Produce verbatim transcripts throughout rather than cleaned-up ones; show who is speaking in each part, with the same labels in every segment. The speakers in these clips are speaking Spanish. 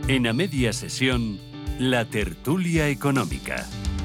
Speaker 1: En A Media Sesión, la tertulia económica.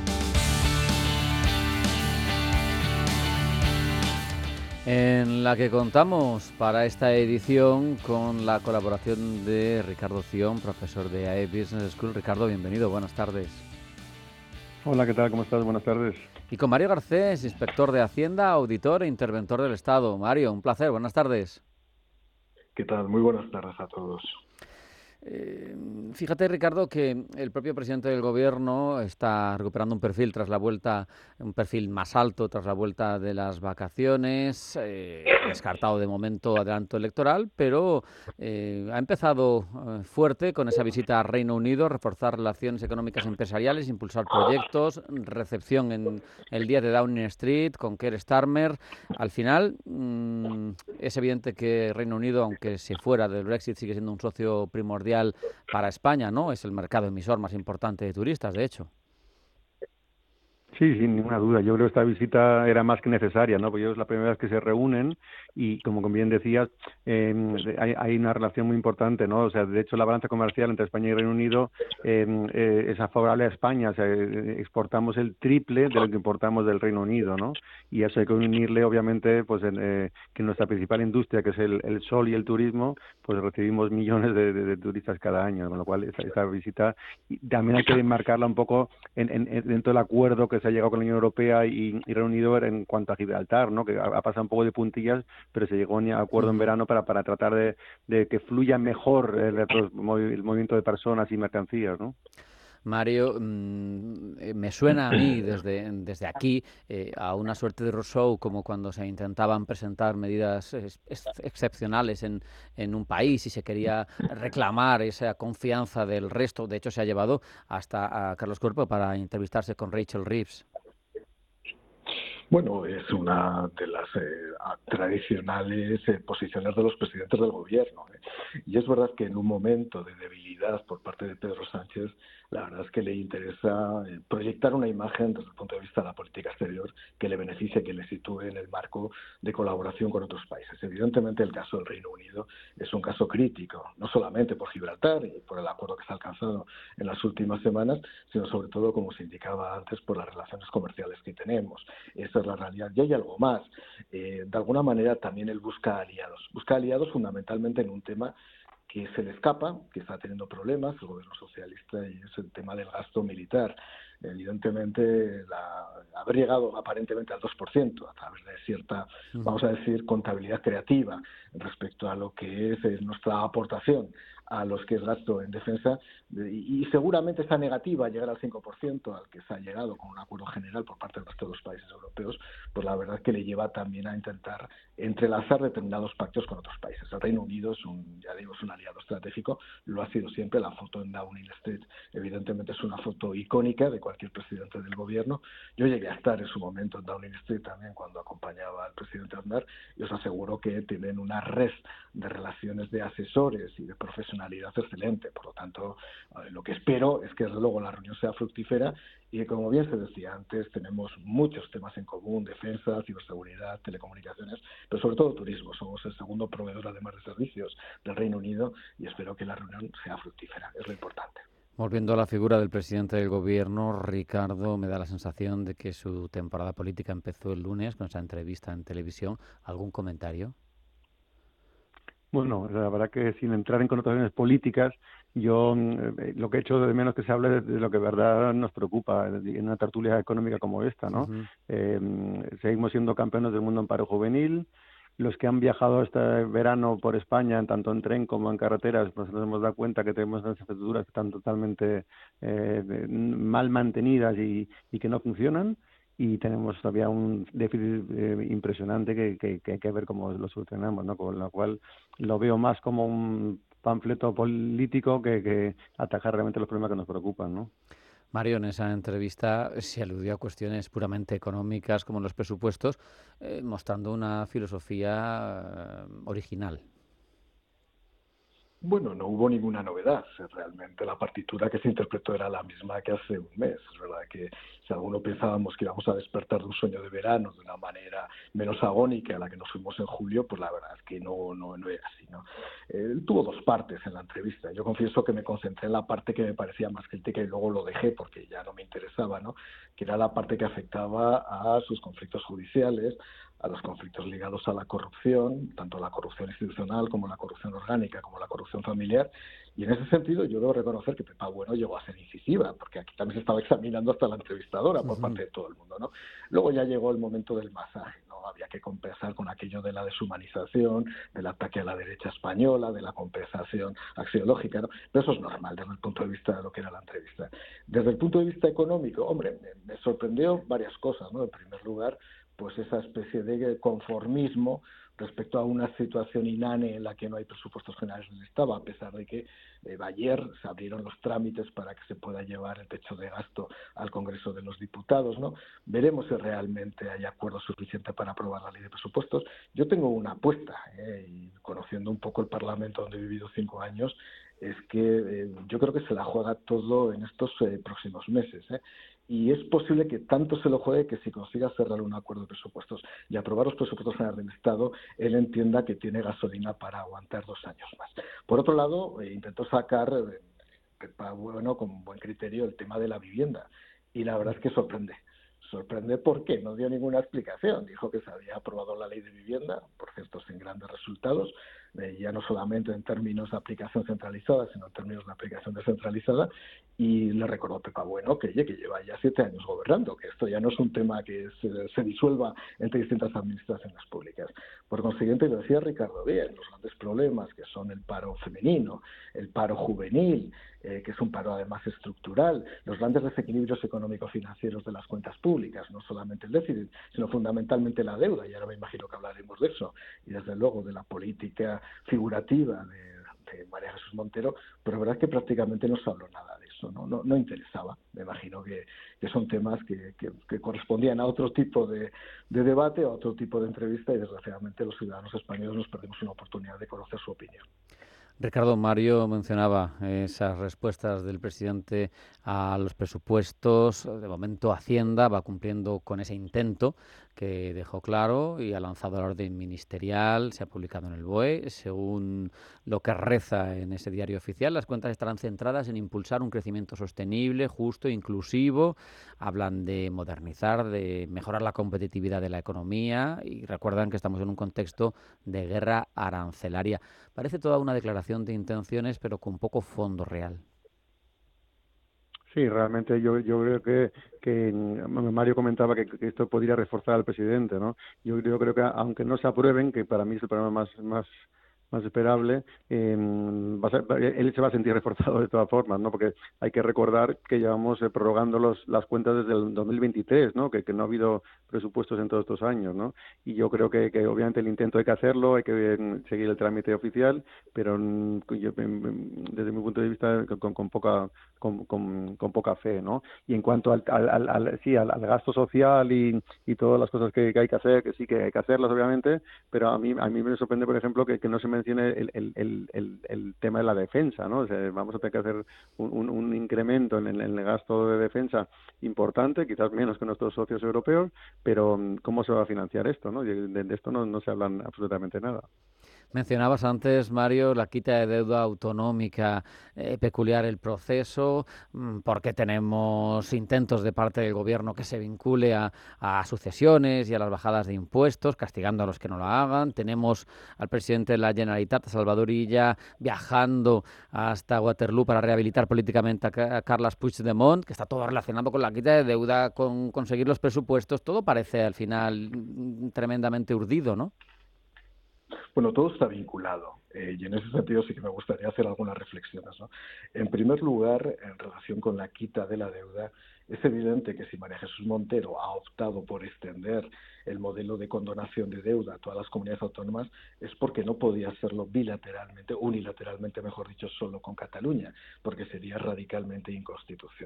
Speaker 2: En la que contamos para esta edición con la colaboración de Ricardo Ción, profesor de A E Business School. Ricardo, bienvenido, buenas tardes.
Speaker 3: Hola, ¿qué tal? ¿Cómo estás? Buenas tardes.
Speaker 2: Y con Mario Garcés, inspector de Hacienda, auditor e interventor del Estado. Mario, un placer, buenas tardes.
Speaker 4: ¿Qué tal? Muy buenas tardes a todos.
Speaker 2: Eh, fíjate, Ricardo, que el propio presidente del Gobierno está recuperando un perfil tras la vuelta, un perfil más alto tras la vuelta de las vacaciones, eh, descartado de momento adelanto electoral, pero eh, ha empezado eh, fuerte con esa visita a Reino Unido, reforzar relaciones económicas empresariales, impulsar proyectos, recepción en el día de Downing Street con Keir Starmer. Al final, mmm, es evidente que Reino Unido, aunque se fuera del Brexit, sigue siendo un socio primordial para España, ¿no? Es el mercado emisor más importante de turistas, de hecho.
Speaker 3: Sí, sin ninguna duda. Yo creo que esta visita era más que necesaria, ¿no? Porque ellos es la primera vez que se reúnen y, como bien decías, eh, hay, hay una relación muy importante, ¿no? O sea, de hecho, la balanza comercial entre España y Reino Unido eh, eh, es favorable a España. O sea, eh, exportamos el triple de lo que importamos del Reino Unido, ¿no? Y eso hay que unirle, obviamente, pues en, eh, que nuestra principal industria, que es el, el sol y el turismo, pues recibimos millones de, de, de turistas cada año, con lo cual esta, esta visita y también hay que enmarcarla un poco en, en, en, dentro del acuerdo que se ha llegado con la Unión Europea y, y Reino Unido en cuanto a Gibraltar, ¿no? Que ha, ha pasado un poco de puntillas, pero se llegó a un acuerdo uh-huh. en verano para, para tratar de, de que fluya mejor el, el movimiento de personas y mercancías, ¿no?
Speaker 2: Mario, mmm, me suena a mí desde, desde aquí eh, a una suerte de roadshow como cuando se intentaban presentar medidas ex excepcionales en, en un país y se quería reclamar esa confianza del resto. De hecho, se ha llevado hasta a Carlos Cuerpo para entrevistarse con Rachel Reeves.
Speaker 4: Bueno, es una de las eh, tradicionales eh, posiciones de los presidentes del gobierno. ¿eh? Y es verdad que en un momento de debilidad por parte de Pedro Sánchez, la verdad es que le interesa eh, proyectar una imagen desde el punto de vista de la política exterior que le beneficie, que le sitúe en el marco de colaboración con otros países. Evidentemente, el caso del Reino Unido es un caso crítico, no solamente por Gibraltar y por el acuerdo que se ha alcanzado en las últimas semanas, sino sobre todo, como se indicaba antes, por las relaciones comerciales que tenemos. Esa es la realidad. Y hay algo más. Eh, de alguna manera también él busca aliados. Busca aliados fundamentalmente en un tema que se le escapa, que está teniendo problemas el gobierno socialista, y es el tema del gasto militar. Evidentemente, la, haber llegado aparentemente al dos por ciento a través de cierta, vamos a decir, contabilidad creativa respecto a lo que es, es nuestra aportación a los que es gasto en defensa, y, y seguramente esta negativa, llegar al cinco por ciento al que se ha llegado con un acuerdo general por parte del resto de los países europeos, pues la verdad es que le lleva también a intentar entrelazar determinados pactos con otros países. El Reino Unido es un, ya digo, es un aliado estratégico, lo ha sido siempre. La foto en Downing Street evidentemente es una foto icónica de cualquier presidente del gobierno. Yo llegué a estar en su momento en Downing Street también cuando acompañaba al presidente Aznar, y os aseguro que tienen una red de relaciones de asesores y de profesionalidad excelente. Por lo tanto, lo que espero es que desde luego la reunión sea fructífera y que, como bien se decía antes, tenemos muchos temas en común: defensa, ciberseguridad, telecomunicaciones, pero sobre todo turismo. Somos el segundo proveedor, además de servicios, del Reino Unido, y espero que la reunión sea fructífera. Es lo importante.
Speaker 2: Volviendo a la figura del presidente del gobierno, Ricardo, me da la sensación de que su temporada política empezó el lunes con esa entrevista en televisión. ¿Algún comentario?
Speaker 3: Bueno, la verdad que sin entrar en connotaciones políticas, yo eh, lo que he hecho de menos que se hable de, de lo que de verdad nos preocupa en una tertulia económica como esta, ¿no? Uh-huh. Eh, seguimos siendo campeones del mundo en paro juvenil. Los que han viajado este verano por España, tanto en tren como en carreteras, pues nos hemos dado cuenta que tenemos unas infraestructuras que están totalmente eh, mal mantenidas y, y que no funcionan. Y tenemos todavía un déficit eh, impresionante que, que, que hay que ver cómo lo solucionamos, ¿no? Con lo cual lo veo más como un panfleto político que, que atajar realmente los problemas que nos preocupan, ¿no?
Speaker 2: Mario, en esa entrevista se aludió a cuestiones puramente económicas como los presupuestos, eh, mostrando una filosofía eh, original.
Speaker 4: Bueno, no hubo ninguna novedad. Realmente la partitura que se interpretó era la misma que hace un mes. Es verdad que si alguno pensábamos que íbamos a despertar de un sueño de verano de una manera menos agónica a la que nos fuimos en julio, pues la verdad es que no, no, no era así, ¿no? Él tuvo dos partes en la entrevista. Yo confieso que me concentré en la parte que me parecía más crítica y luego lo dejé porque ya no me interesaba, ¿no? Que era la parte que afectaba a sus conflictos judiciales, a los conflictos ligados a la corrupción, tanto la corrupción institucional como la corrupción orgánica, como la corrupción familiar. Y en ese sentido yo debo reconocer que Pepa Bueno llegó a ser incisiva, porque aquí también se estaba examinando hasta la entrevistadora por parte de todo el mundo, ¿no? Luego ya llegó el momento del masaje, ¿no? Había que compensar con aquello de la deshumanización, del ataque a la derecha española, de la compensación axiológica, ¿no? Pero eso es normal desde el punto de vista de lo que era la entrevista. Desde el punto de vista económico, hombre, me, me sorprendió varias cosas, ¿no? En primer lugar, pues esa especie de conformismo respecto a una situación inane en la que no hay presupuestos generales del Estado, a pesar de que eh, ayer se abrieron los trámites para que se pueda llevar el techo de gasto al Congreso de los Diputados, ¿no? Veremos si realmente hay acuerdo suficiente para aprobar la ley de presupuestos. Yo tengo una apuesta, ¿eh? Y conociendo un poco el Parlamento donde he vivido cinco años, es que eh, yo creo que se la juega todo en estos eh, próximos meses, ¿eh? Y es posible que tanto se lo juegue que si consiga cerrar un acuerdo de presupuestos y aprobar los presupuestos generales del Estado, él entienda que tiene gasolina para aguantar dos años más. Por otro lado, eh, intentó sacar, eh, bueno, con buen criterio, el tema de la vivienda. Y la verdad es que sorprende. Sorprende porque no dio ninguna explicación. Dijo que se había aprobado la ley de vivienda, por cierto, sin grandes resultados, eh, ya no solamente en términos de aplicación centralizada, sino en términos de aplicación descentralizada, y le recordó Pepa Bueno que, oye, que lleva ya siete años gobernando, que esto ya no es un tema que se, se disuelva entre distintas administraciones públicas. Por consiguiente, lo decía Ricardo bien, los grandes problemas que son el paro femenino, el paro juvenil, eh, que es un paro además estructural, los grandes desequilibrios económico-financieros de las cuentas públicas, no solamente el déficit, sino fundamentalmente la deuda, y ahora me imagino que hablaremos de eso, y desde luego de la política figurativa de, de María Jesús Montero, pero la verdad es que prácticamente no se habló nada de eso, no, no, no interesaba. Me imagino que, que son temas que, que, que correspondían a otro tipo de, de debate, a otro tipo de entrevista, y desgraciadamente los ciudadanos españoles nos perdemos una oportunidad de conocer su opinión.
Speaker 2: Ricardo, Mario mencionaba esas respuestas del presidente a los presupuestos. De momento Hacienda va cumpliendo con ese intento que dejó claro y ha lanzado la orden ministerial, se ha publicado en el B O E. Según lo que reza en ese diario oficial, las cuentas estarán centradas en impulsar un crecimiento sostenible, justo, inclusivo. Hablan de modernizar, de mejorar la competitividad de la economía y recuerdan que estamos en un contexto de guerra arancelaria. Parece toda una declaración de intenciones, pero con poco fondo real.
Speaker 3: Sí, realmente yo yo creo que, que Mario comentaba que, que esto podría reforzar al presidente, ¿no? Yo, yo creo que aunque no se aprueben, que para mí es el problema más más más esperable, eh, va a ser, él se va a sentir reforzado de todas formas, ¿no? Porque hay que recordar que llevamos eh, prorrogando los, las cuentas desde el dos mil veintitrés, ¿no? Que, que no ha habido presupuestos en todos estos años, ¿no? Y yo creo que, que obviamente el intento hay que hacerlo, hay que eh, seguir el trámite oficial, pero mm, yo, desde mi punto de vista con, con poca con, con, con poca fe, ¿no? Y en cuanto al, al, al, al sí al, al gasto social y, y todas las cosas que, que hay que hacer, que sí que hay que hacerlas obviamente, pero a mí a mí me sorprende, por ejemplo, que, que no se mencione el, el, el, el, el tema de la defensa, ¿no? O sea, vamos a tener que hacer un, un, un incremento en el, en el gasto de defensa importante, quizás menos que nuestros socios europeos, pero ¿cómo se va a financiar esto, no? De, de esto no, no se hablan absolutamente nada.
Speaker 2: Mencionabas antes, Mario, la quita de deuda autonómica, eh, peculiar el proceso, porque tenemos intentos de parte del gobierno que se vincule a, a sucesiones y a las bajadas de impuestos, castigando a los que no lo hagan. Tenemos al presidente de la Generalitat, Salvador Illa, viajando hasta Waterloo para rehabilitar políticamente a, a Carles Puigdemont, que está todo relacionado con la quita de deuda, con conseguir los presupuestos. Todo parece al final tremendamente urdido, ¿no?
Speaker 4: Bueno, todo está vinculado eh, y en ese sentido sí que me gustaría hacer algunas reflexiones, ¿no? En primer lugar, en relación con la quita de la deuda, es evidente que si María Jesús Montero ha optado por extender el modelo de condonación de deuda a todas las comunidades autónomas es porque no podía hacerlo bilateralmente, unilateralmente, mejor dicho, solo con Cataluña, porque sería radicalmente inconstitucional.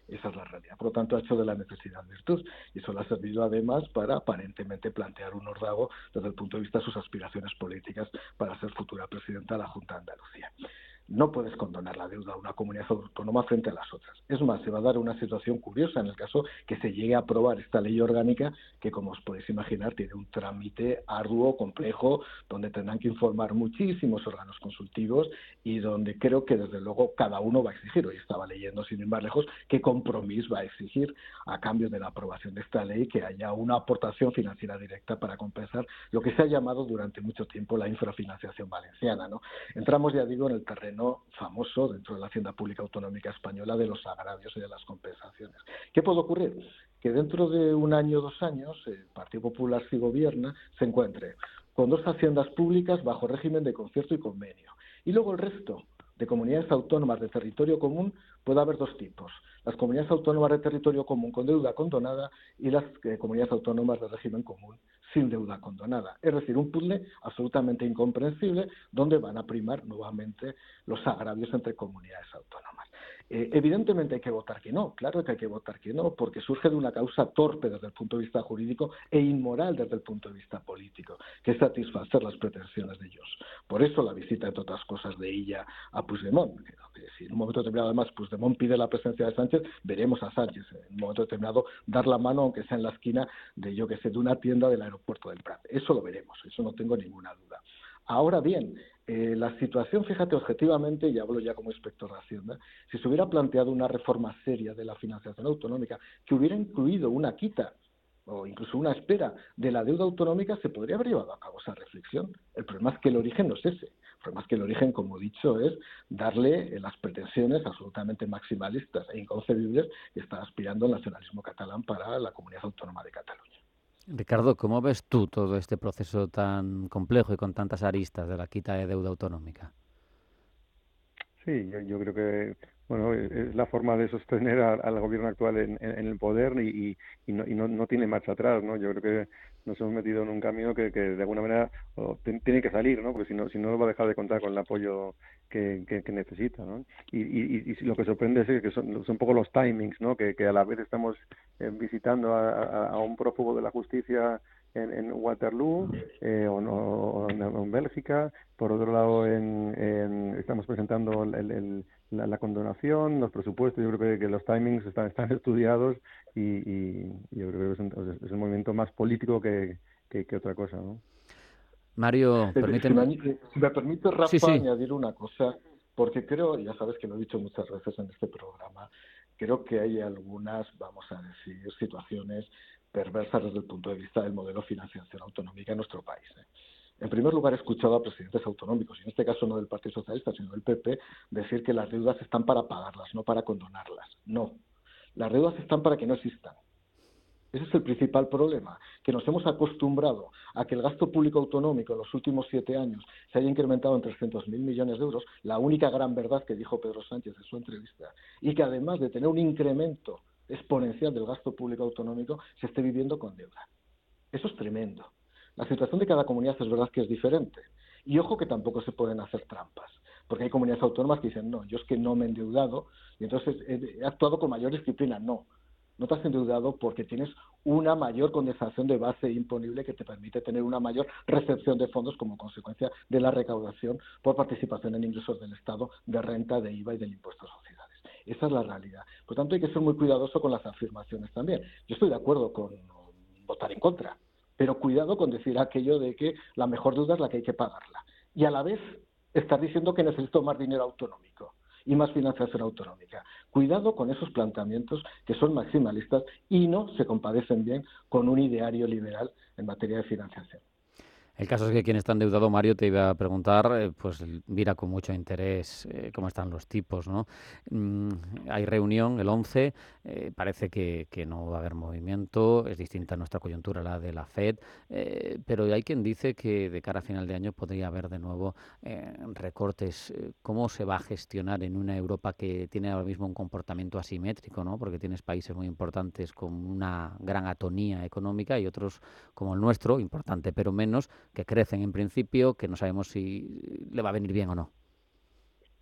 Speaker 4: Esa es la realidad. Por lo tanto, ha hecho de la necesidad virtud y eso le ha servido además para aparentemente plantear un órdago desde el punto de vista de sus aspiraciones políticas para ser futura presidenta de la Junta de Andalucía. No puedes condonar la deuda de una comunidad autónoma frente a las otras. Es más, se va a dar una situación curiosa en el caso que se llegue a aprobar esta ley orgánica que, como os podéis imaginar, tiene un trámite arduo, complejo, donde tendrán que informar muchísimos órganos consultivos y donde creo que, desde luego, cada uno va a exigir, hoy estaba leyendo sin ir más lejos, qué compromiso va a exigir a cambio de la aprobación de esta ley que haya una aportación financiera directa para compensar lo que se ha llamado durante mucho tiempo la infrafinanciación valenciana, ¿no? Entramos, ya digo, en el terreno famoso dentro de la Hacienda Pública Autonómica Española de los agravios y de las compensaciones. ¿Qué puede ocurrir? Que dentro de un año o dos años el Partido Popular, si gobierna, se encuentre con dos haciendas públicas bajo régimen de concierto y convenio. Y luego el resto de comunidades autónomas de territorio común puede haber dos tipos. Las comunidades autónomas de territorio común con deuda condonada y las eh, comunidades autónomas de régimen común sin deuda condonada. Es decir, un puzzle absolutamente incomprensible donde van a primar nuevamente los agravios entre comunidades autónomas. Eh, evidentemente hay que votar que no, claro que hay que votar que no, porque surge de una causa torpe desde el punto de vista jurídico e inmoral desde el punto de vista político, que es satisfacer las pretensiones de ellos. Por eso la visita, entre otras cosas, de Illa a Puigdemont, que, que si en un momento determinado además Puigdemont pide la presencia de Sánchez, veremos a Sánchez en un momento determinado dar la mano, aunque sea en la esquina de, yo que sé, de una tienda del aeropuerto del Prat. Eso lo veremos, eso no tengo ninguna duda. Ahora bien, eh, la situación, fíjate, objetivamente, y hablo ya como inspector de Hacienda, si se hubiera planteado una reforma seria de la financiación autonómica que hubiera incluido una quita o incluso una espera de la deuda autonómica, se podría haber llevado a cabo esa reflexión. El problema es que el origen no es ese. El problema es que el origen, como he dicho, es darle las pretensiones absolutamente maximalistas e inconcebibles que está aspirando el nacionalismo catalán para la comunidad autónoma de Cataluña.
Speaker 2: Ricardo, ¿cómo ves tú todo este proceso tan complejo y con tantas aristas de la quita de deuda autonómica?
Speaker 3: Sí, yo, yo creo que bueno es la forma de sostener a, al gobierno actual en, en, en el poder y, y, y, no, y no, no tiene marcha atrás, ¿no? Yo creo que nos hemos metido en un camino que, que de alguna manera oh, t- tiene que salir, ¿no? Porque si no, si no va a dejar de contar con el apoyo que, que, que necesita, ¿no? Y, y, y lo que sorprende es que son, son un poco los timings, ¿no? Que, que a la vez estamos eh, visitando a, a, a un prófugo de la justicia en, en Waterloo eh, o, no, o en, en Bélgica. Por otro lado, en, en, estamos presentando el, el, la, la condonación, los presupuestos. Yo creo que, que los timings están, están estudiados y, y yo creo que es un, es un movimiento más político que, que, que otra cosa, ¿no?
Speaker 2: Mario, permíteme...
Speaker 4: Si me, si me permite, Rafa,
Speaker 2: sí, sí.
Speaker 4: añadir una cosa, porque creo, ya sabes que lo he dicho muchas veces en este programa, creo que hay algunas, vamos a decir, situaciones perversas desde el punto de vista del modelo de financiación autonómica en nuestro país, ¿eh? En primer lugar, he escuchado a presidentes autonómicos, y en este caso no del Partido Socialista, sino del P P, decir que las deudas están para pagarlas, no para condonarlas. No, las deudas están para que no existan. Ese es el principal problema, que nos hemos acostumbrado a que el gasto público autonómico en los últimos siete años se haya incrementado en trescientos mil millones de euros, la única gran verdad que dijo Pedro Sánchez en su entrevista, y que además de tener un incremento exponencial del gasto público autonómico, se esté viviendo con deuda. Eso es tremendo. La situación de cada comunidad es verdad que es diferente. Y ojo que tampoco se pueden hacer trampas, porque hay comunidades autónomas que dicen, no, yo es que no me he endeudado y entonces he, he actuado con mayor disciplina. No, no te has endeudado porque tienes una mayor condensación de base imponible que te permite tener una mayor recepción de fondos como consecuencia de la recaudación por participación en ingresos del Estado de renta, de I V A y del impuesto a sociedades. Esa es la realidad. Por tanto, hay que ser muy cuidadoso con las afirmaciones también. Yo estoy de acuerdo con votar en contra, pero cuidado con decir aquello de que la mejor deuda es la que hay que pagarla. Y a la vez estar diciendo que necesito más dinero autonómico y más financiación autonómica. Cuidado con esos planteamientos que son maximalistas y no se compadecen bien con un ideario liberal en materia de financiación.
Speaker 2: El caso es que quien está endeudado, Mario, te iba a preguntar, eh, pues mira con mucho interés eh, cómo están los tipos, ¿no? Mm, hay reunión el once, eh, parece que, que no va a haber movimiento, es distinta nuestra coyuntura a la de la Fed, eh, pero hay quien dice que de cara a final de año podría haber de nuevo eh, recortes. ¿Cómo se va a gestionar en una Europa que tiene ahora mismo un comportamiento asimétrico, ¿no? Porque tienes países muy importantes con una gran atonía económica y otros como el nuestro, importante pero menos, que crecen en principio, que no sabemos si le va a venir bien o no.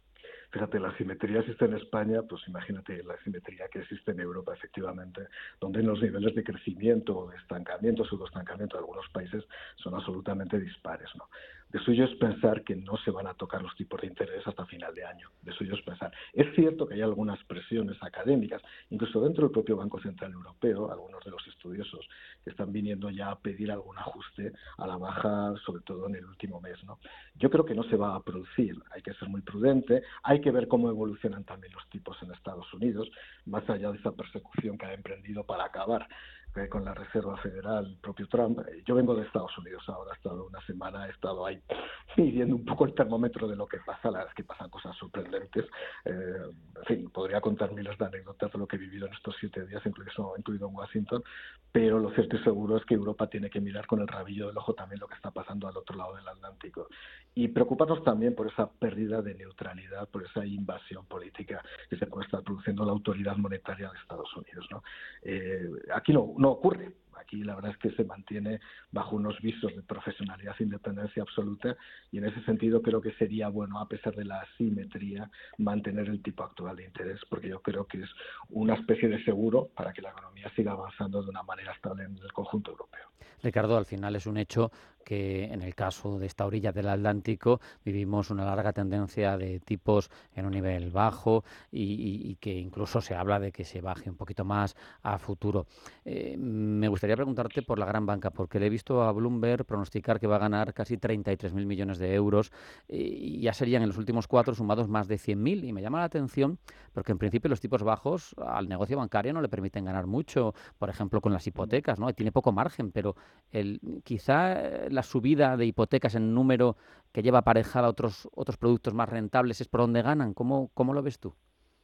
Speaker 4: Fíjate, la asimetría existe en España, pues imagínate la asimetría que existe en Europa, efectivamente, donde los niveles de crecimiento o de estancamiento, pseudoestancamiento de algunos países son absolutamente dispares, ¿no? De suyo es pensar que no se van a tocar los tipos de interés hasta final de año. De suyo es pensar. Es cierto que hay algunas presiones académicas, incluso dentro del propio Banco Central Europeo, algunos de los estudiosos que están viniendo ya a pedir algún ajuste a la baja, sobre todo en el último mes, ¿no? Yo creo que no se va a producir. Hay que ser muy prudente. Hay que ver cómo evolucionan también los tipos en Estados Unidos, más allá de esa persecución que ha emprendido para acabar con la Reserva Federal, el propio Trump. Yo vengo de Estados Unidos ahora, he estado una semana, he estado ahí midiendo un poco el termómetro de lo que pasa. La verdad es que pasan cosas sorprendentes. Eh, en fin, podría contar miles de anécdotas de lo que he vivido en estos siete días, incluso, incluido en Washington, pero lo cierto y seguro es que Europa tiene que mirar con el rabillo del ojo también lo que está pasando al otro lado del Atlántico y preocuparnos también por esa pérdida de neutralidad, por esa invasión política que se puede estar produciendo la autoridad monetaria de Estados Unidos, ¿no? Eh, aquí no no ocurre. Aquí la verdad es que se mantiene bajo unos visos de profesionalidad e independencia absoluta y en ese sentido creo que sería bueno, a pesar de la asimetría, mantener el tipo actual de interés, porque yo creo que es una especie de seguro para que la economía siga avanzando de una manera estable en el conjunto europeo.
Speaker 2: Ricardo, al final es un hecho que en el caso de esta orilla del Atlántico vivimos una larga tendencia de tipos en un nivel bajo y, y, y que incluso se habla de que se baje un poquito más a futuro. Eh, me gustaría preguntarte por la gran banca, porque le he visto a Bloomberg pronosticar que va a ganar casi treinta y tres mil millones de euros eh, y ya serían en los últimos cuatro sumados más de cien mil y me llama la atención porque en principio los tipos bajos al negocio bancario no le permiten ganar mucho, por ejemplo con las hipotecas, ¿no? Tiene poco margen, pero el, quizá la subida de hipotecas en número que lleva aparejada otros otros productos más rentables es por donde ganan. ¿Cómo, cómo lo ves tú?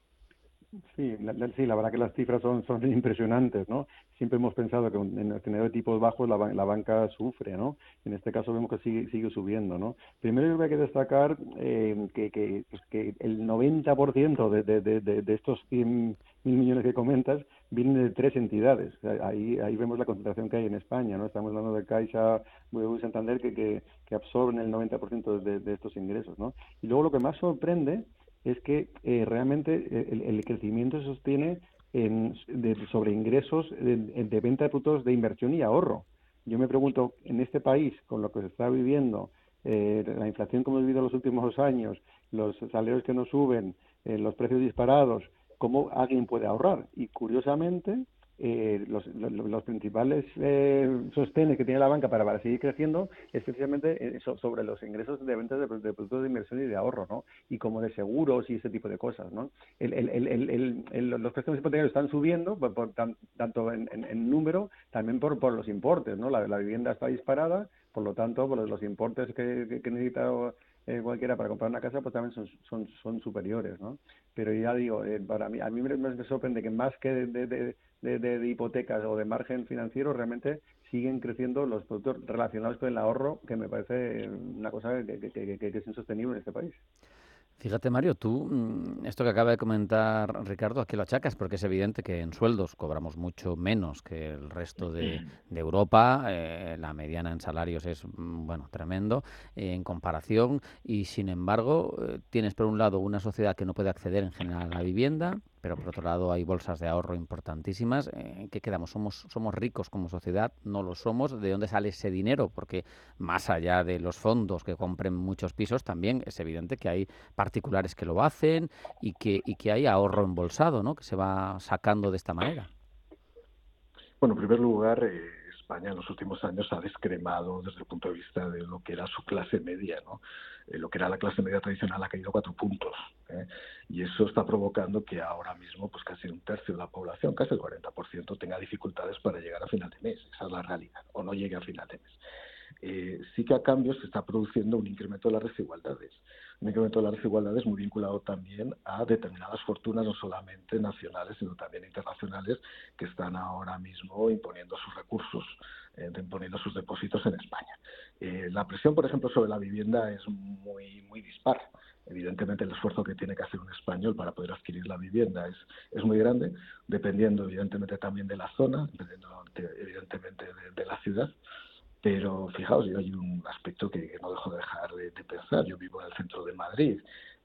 Speaker 3: Sí la, la, sí, la verdad que las cifras son, son impresionantes, ¿no? Siempre hemos pensado que en el escenario de tipos bajos la, la banca sufre, ¿no? En este caso vemos que sigue, sigue subiendo, ¿no? Primero hay que destacar eh, que, que, pues que el noventa por ciento de, de, de, de estos cien mil millones que comentas vienen de tres entidades. Ahí, ahí vemos la concentración que hay en España, ¿no? Estamos hablando de Caixa, B B V y Santander que, que, que absorben el noventa por ciento de, de estos ingresos, ¿no? Y luego lo que más sorprende es que eh, realmente el, el crecimiento se sostiene en, de, sobre ingresos de, de venta de productos de inversión y ahorro. Yo me pregunto, en este país, con lo que se está viviendo, eh, la inflación que hemos vivido los últimos dos años, los salarios que no suben, eh, los precios disparados, ¿cómo alguien puede ahorrar? Y curiosamente, eh, los, los, los principales eh, sostenes que tiene la banca para, para seguir creciendo es precisamente eh, so, sobre los ingresos de ventas de, de productos de inversión y de ahorro, ¿no? Y como de seguros y ese tipo de cosas, ¿no? El, el, el, el, el, los préstamos hipotecarios están subiendo, por, por, tan, tanto en, en, en número, también por, por los importes, ¿no? La, la vivienda está disparada, por lo tanto, por los, los importes que, que, que necesita eh, cualquiera para comprar una casa, pues también son, son, son superiores, ¿no? Pero ya digo, eh, para mí, a mí me, me sorprende que más que de, de, de De, de, de hipotecas o de margen financiero, realmente siguen creciendo los productos relacionados con el ahorro, que me parece una cosa que, que, que, que es insostenible en este país.
Speaker 2: Fíjate, Mario, tú, esto que acaba de comentar Ricardo, ¿a qué lo achacas? Porque es evidente que en sueldos cobramos mucho menos que el resto de, de Europa, eh, la mediana en salarios es, bueno, tremendo eh, en comparación y, sin embargo, eh, tienes por un lado una sociedad que no puede acceder en general a la vivienda, pero por otro lado hay bolsas de ahorro importantísimas. ¿En qué quedamos? ¿Somos, somos ricos como sociedad? ¿No lo somos? ¿De dónde sale ese dinero? Porque más allá de los fondos que compren muchos pisos, también es evidente que hay particulares que lo hacen y que, y que hay ahorro embolsado, ¿no? Que se va sacando de esta manera.
Speaker 4: Bueno, en primer lugar, eh, España en los últimos años ha descremado desde el punto de vista de lo que era su clase media, ¿no? Eh, lo que era la clase media tradicional ha caído cuatro puntos, ¿eh? Y eso está provocando que ahora mismo pues casi un tercio de la población, casi el cuarenta por ciento, tenga dificultades para llegar a final de mes. Esa es la realidad, o no llegue a final de mes. Eh, sí que a cambio se está produciendo un incremento de las desigualdades. Un incremento de las desigualdades muy vinculado también a determinadas fortunas, no solamente nacionales, sino también internacionales, que están ahora mismo imponiendo sus recursos, eh, imponiendo sus depósitos en España. Eh, la presión, por ejemplo, sobre la vivienda es muy, muy dispar. Evidentemente el esfuerzo que tiene que hacer un español para poder adquirir la vivienda es, es muy grande, dependiendo evidentemente también de la zona, dependiendo de, evidentemente de, de la ciudad. Pero fijaos, yo hay un aspecto que no dejo de dejar de, de pensar. Yo vivo en el centro de Madrid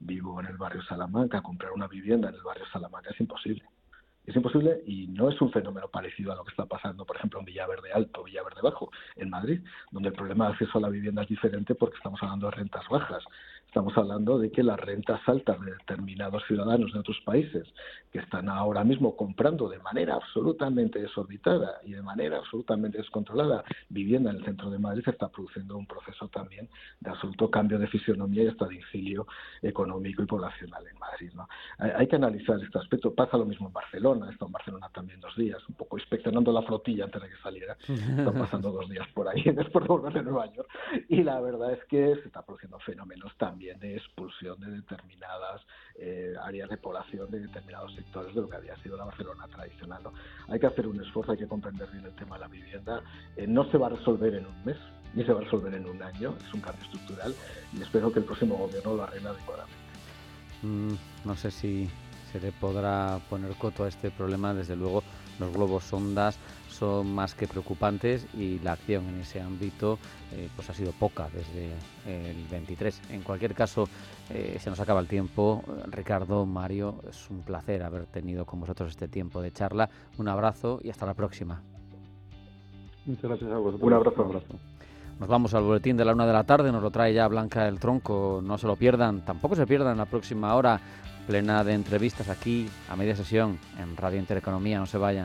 Speaker 4: vivo en el barrio Salamanca, comprar una vivienda en el barrio Salamanca es imposible. Es imposible y no es un fenómeno parecido a lo que está pasando, por ejemplo, en Villaverde Alto, Villaverde Bajo, en Madrid, donde el problema de acceso a la vivienda es diferente porque estamos hablando de rentas bajas. Estamos hablando de que las rentas altas de determinados ciudadanos de otros países que están ahora mismo comprando de manera absolutamente desorbitada y de manera absolutamente descontrolada vivienda en el centro de Madrid, se está produciendo un proceso también de absoluto cambio de fisionomía y hasta de incilio económico y poblacional en Madrid, ¿no? Hay, hay que analizar este aspecto. Pasa lo mismo en Barcelona. He estado en Barcelona también dos días, un poco inspeccionando la flotilla antes de que saliera. Están pasando dos días por ahí después de volver de Nueva York. Y la verdad es que se está produciendo fenómenos también de expulsión de determinadas eh, áreas de población, de determinados sectores de lo que había sido la Barcelona tradicional, ¿no? Hay que hacer un esfuerzo, hay que comprender bien el tema de la vivienda. Eh, no se va a resolver en un mes, ni se va a resolver en un año, es un cambio estructural y espero que el próximo gobierno lo arregle adecuadamente.
Speaker 2: Mm, no sé si se le podrá poner coto a este problema. Desde luego, los globos sondas son más que preocupantes y la acción en ese ámbito eh, pues ha sido poca desde el veintitrés. En cualquier caso, eh, se nos acaba el tiempo. Ricardo, Mario, es un placer haber tenido con vosotros este tiempo de charla. Un abrazo y hasta la próxima.
Speaker 3: Muchas gracias a vosotros.
Speaker 4: Un abrazo, un abrazo.
Speaker 2: Nos vamos al boletín de la una de la tarde, nos lo trae ya Blanca del Tronco, no se lo pierdan, tampoco se pierdan la próxima hora plena de entrevistas aquí a media sesión en Radio Intereconomía, no se vayan.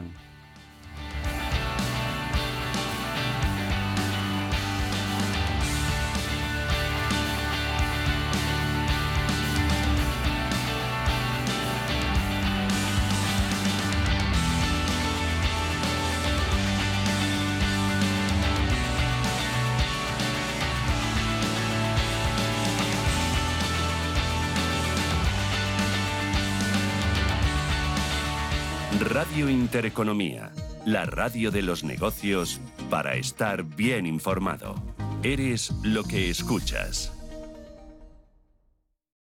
Speaker 1: Radio Intereconomía, la radio de los negocios para estar bien informado. Eres lo que escuchas.